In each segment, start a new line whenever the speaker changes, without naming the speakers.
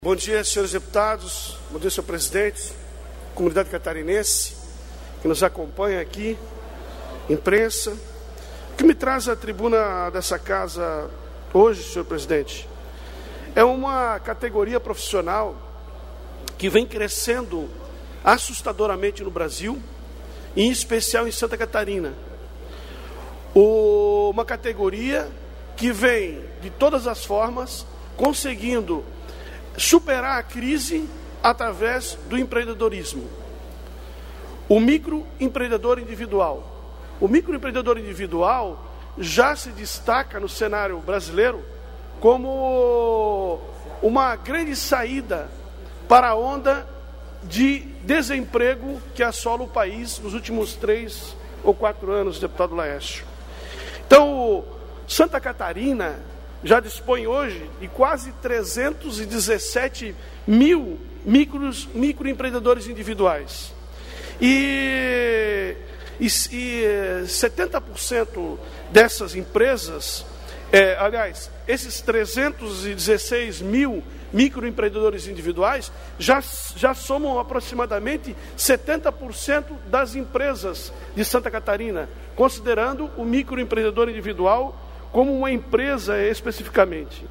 Bom dia, senhores deputados, bom dia, senhor presidente, comunidade catarinense que nos acompanha aqui, imprensa. O que me traz à tribuna dessa casa hoje, senhor presidente, é uma categoria profissional que vem crescendo assustadoramente no Brasil, em especial em Santa Catarina. Uma categoria que vem, de todas as formas, conseguindo superar a crise através do empreendedorismo. O microempreendedor individual. O microempreendedor individual já se destaca no cenário brasileiro como uma grande saída para a onda de desemprego que assola o país nos últimos 3 ou 4 anos, deputado Laércio. Então, Santa Catarina já dispõe hoje de quase 317 mil microempreendedores individuais. E 70% dessas empresas, esses 316 mil microempreendedores individuais já somam aproximadamente 70% das empresas de Santa Catarina, considerando o microempreendedor individual como uma empresa especificamente.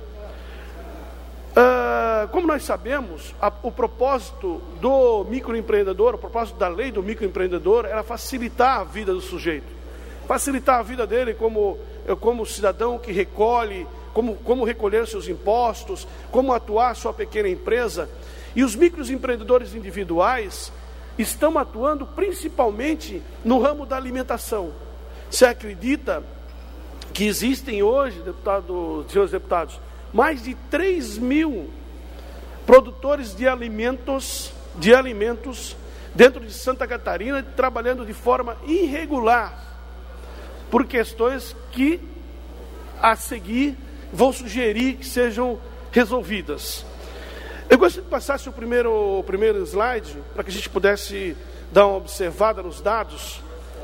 Como nós sabemos, o propósito do microempreendedor, o propósito da lei do microempreendedor era facilitar a vida do sujeito, facilitar a vida dele como cidadão que recolhe, como recolher seus impostos, como atuar a sua pequena empresa. E os microempreendedores individuais estão atuando principalmente no ramo da alimentação. Você acredita que existem hoje, senhores deputados, mais de 3 mil produtores de alimentos dentro de Santa Catarina, trabalhando de forma irregular, por questões que a seguir vou sugerir que sejam resolvidas. Eu gostaria que passasse o primeiro slide, para que a gente pudesse dar uma observada nos dados,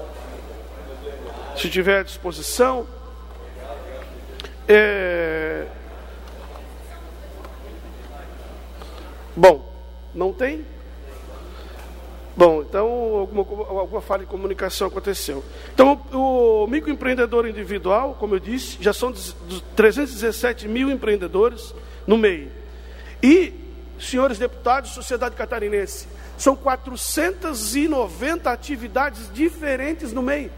se tiver à disposição. Bom, não tem? Bom, então alguma falha de comunicação aconteceu. Então, o microempreendedor individual, como eu disse, já são 317 mil empreendedores no MEI. E, senhores deputados, sociedade catarinense, são 490 atividades diferentes no MEI.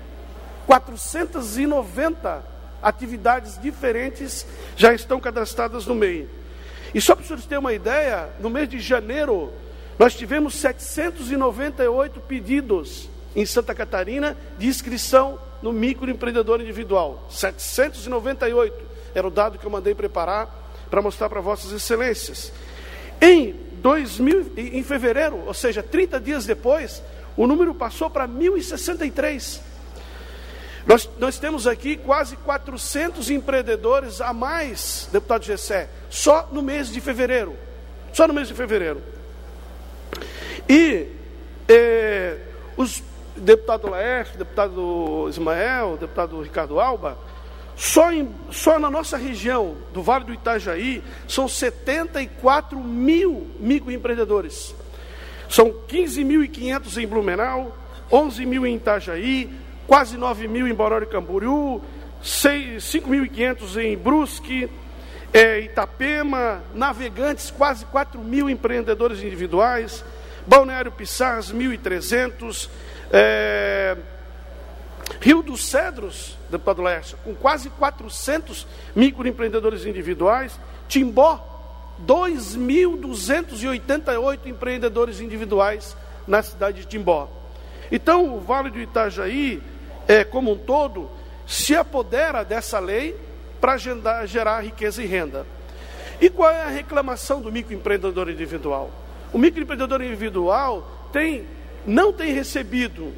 490 atividades diferentes já estão cadastradas no MEI. E só para os senhores terem uma ideia, no mês de janeiro, nós tivemos 798 pedidos em Santa Catarina de inscrição no microempreendedor individual. 798 era o dado que eu mandei preparar para mostrar para vossas excelências. Em fevereiro, ou seja, 30 dias depois, o número passou para 1.063. Nós temos aqui quase 400 empreendedores a mais, deputado Gessé, só no mês de fevereiro. Só no mês de fevereiro. E os deputado Laércio, deputado Ismael, deputado Ricardo Alba, só na nossa região do Vale do Itajaí, são 74 mil microempreendedores. São 15.500 em Blumenau, 11 mil em Itajaí, quase 9 mil em Balneário Camboriú, 5.500 em Brusque, Itapema, Navegantes, quase 4 mil empreendedores individuais, Balneário Pissarras, 1.300, Rio dos Cedros, deputado Laércio, com quase 400 microempreendedores individuais, Timbó, 2.288 empreendedores individuais na cidade de Timbó. Então, o Vale do Itajaí, como um todo, se apodera dessa lei para gerar riqueza e renda. E qual é a reclamação do microempreendedor individual? O microempreendedor individual não tem recebido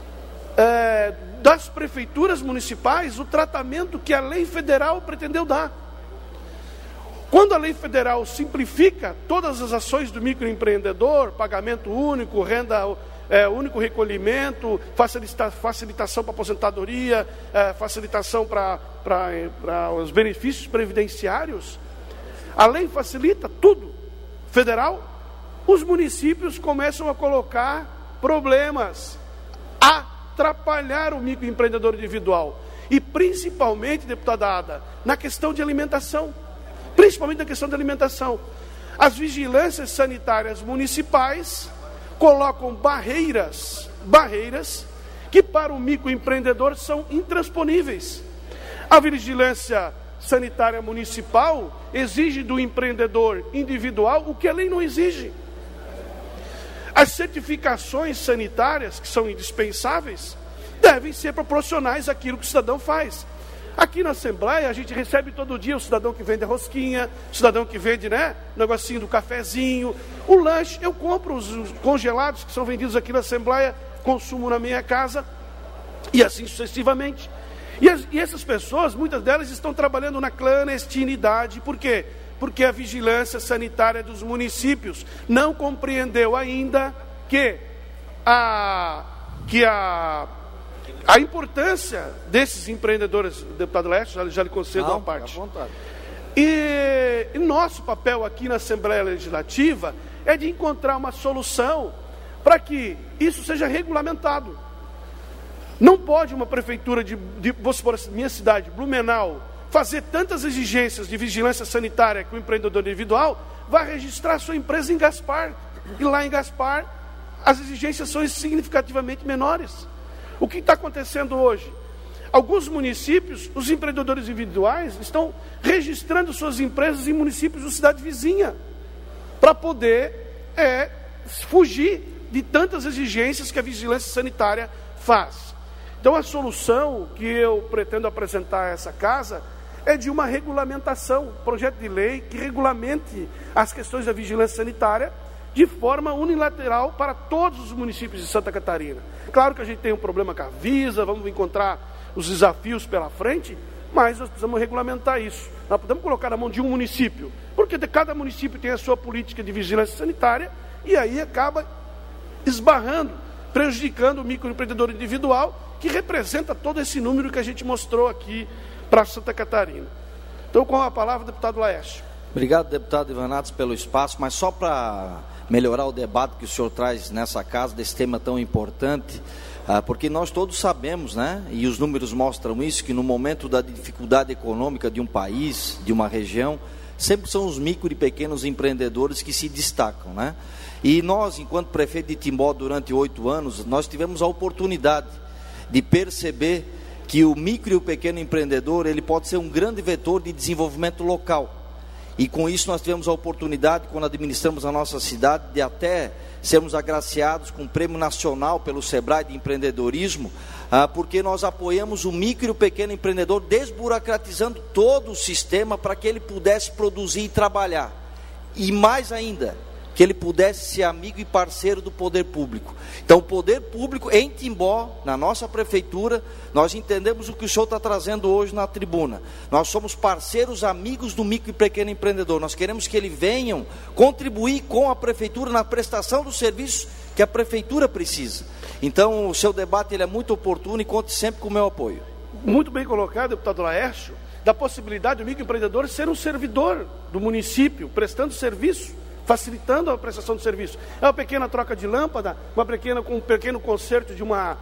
das prefeituras municipais o tratamento que a lei federal pretendeu dar. Quando a lei federal simplifica todas as ações do microempreendedor, pagamento único, renda único recolhimento, facilitação para aposentadoria, facilitação para os benefícios previdenciários, a lei facilita tudo. federal, os municípios começam a colocar problemas, atrapalhar o microempreendedor individual. E principalmente, deputada Ada, na questão de alimentação. Principalmente na questão de alimentação. As vigilâncias sanitárias municipais colocam barreiras que para o microempreendedor são intransponíveis. A vigilância sanitária municipal exige do empreendedor individual o que a lei não exige. As certificações sanitárias, que são indispensáveis, devem ser proporcionais àquilo que o cidadão faz. Aqui na Assembleia, a gente recebe todo dia o cidadão que vende a rosquinha, o cidadão que vende, o negocinho do cafezinho, o lanche. Eu compro os congelados que são vendidos aqui na Assembleia, consumo na minha casa, e assim sucessivamente. E essas pessoas, muitas delas estão trabalhando na clandestinidade. Por quê? Porque a vigilância sanitária dos municípios não compreendeu ainda que a importância desses empreendedores. Deputado Laércio, já lhe concedo uma parte. E nosso papel aqui na Assembleia Legislativa é de encontrar uma solução para que isso seja regulamentado. Não pode uma prefeitura vou supor, minha cidade, Blumenau, fazer tantas exigências de vigilância sanitária que o empreendedor individual vai registrar sua empresa em Gaspar. E lá em Gaspar, as exigências são significativamente menores. O que está acontecendo hoje? Alguns municípios, os empreendedores individuais, estão registrando suas empresas em municípios de cidade vizinha, para poder fugir de tantas exigências que a vigilância sanitária faz. Então, a solução que eu pretendo apresentar a essa casa é de uma regulamentação, projeto de lei que regulamente as questões da vigilância sanitária de forma unilateral para todos os municípios de Santa Catarina. Claro que a gente tem um problema com a Visa, vamos encontrar os desafios pela frente, mas nós precisamos regulamentar isso. Nós podemos colocar na mão de um município, porque cada município tem a sua política de vigilância sanitária, e aí acaba esbarrando, prejudicando o microempreendedor individual, que representa todo esse número que a gente mostrou aqui para Santa Catarina. Então, com a palavra, deputado Laércio.
Obrigado, deputado Ivanatos, pelo espaço, mas só para melhorar o debate que o senhor traz nessa casa, desse tema tão importante, porque nós todos sabemos, e os números mostram isso, que no momento da dificuldade econômica de um país, de uma região, sempre são os micro e pequenos empreendedores que se destacam, E nós, enquanto prefeito de Timbó, durante 8 anos, nós tivemos a oportunidade de perceber que o micro e o pequeno empreendedor, ele pode ser um grande vetor de desenvolvimento local. E com isso nós tivemos a oportunidade, quando administramos a nossa cidade, de até sermos agraciados com um prêmio nacional pelo Sebrae de empreendedorismo, porque nós apoiamos o micro e o pequeno empreendedor, desburocratizando todo o sistema para que ele pudesse produzir e trabalhar. E mais ainda, que ele pudesse ser amigo e parceiro do poder público. Então, o poder público em Timbó, na nossa prefeitura, nós entendemos o que o senhor está trazendo hoje na tribuna. Nós somos parceiros, amigos do micro e pequeno empreendedor. Nós queremos que eles venham contribuir com a prefeitura na prestação dos serviços que a prefeitura precisa. Então, o seu debate ele é muito oportuno e conte sempre com o meu apoio.
Muito bem colocado, deputado Laércio, da possibilidade do microempreendedor ser um servidor do município, prestando serviço, facilitando a prestação de serviço. É uma pequena troca de lâmpada, um pequeno conserto de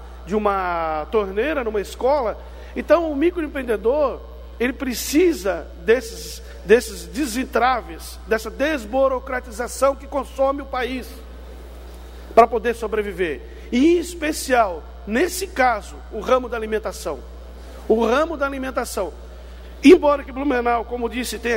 uma torneira numa escola. Então, o microempreendedor, ele precisa desses desentraves, dessa desburocratização que consome o país, para poder sobreviver. E, em especial, nesse caso, o ramo da alimentação. O ramo da alimentação. Embora que Blumenau, como disse, tenha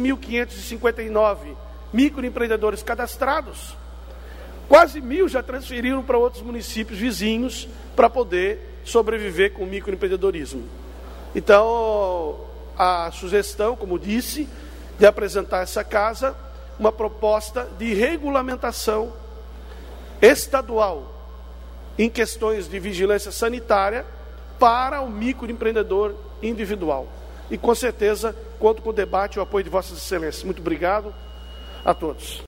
15.559 microempreendedores cadastrados, quase 1.000 já transferiram para outros municípios vizinhos para poder sobreviver com o microempreendedorismo. Então, a sugestão, como disse, de apresentar essa casa uma proposta de regulamentação estadual em questões de vigilância sanitária para o microempreendedor individual. E com certeza conto com o debate e o apoio de Vossas Excelências. Muito obrigado a todos.